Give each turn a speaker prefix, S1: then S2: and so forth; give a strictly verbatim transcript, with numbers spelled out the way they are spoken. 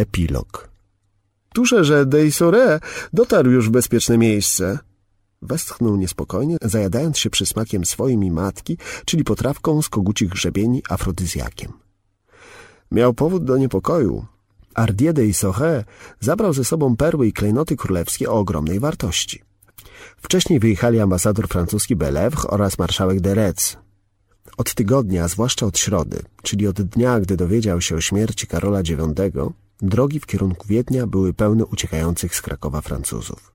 S1: Epilog. Tuszę, że de Isouret dotarł już w bezpieczne miejsce. Westchnął niespokojnie, zajadając się przysmakiem swoim i matki, czyli potrawką z kogucich grzebieni afrodyzjakiem. Miał powód do niepokoju. Hardier de Isouret zabrał ze sobą perły i klejnoty królewskie o ogromnej wartości. Wcześniej wyjechali ambasador francuski Belèvre oraz marszałek de Retz. Od tygodnia, zwłaszcza od środy, czyli od dnia, gdy dowiedział się o śmierci Karola dziewiątego, drogi w kierunku Wiednia były pełne uciekających z Krakowa Francuzów.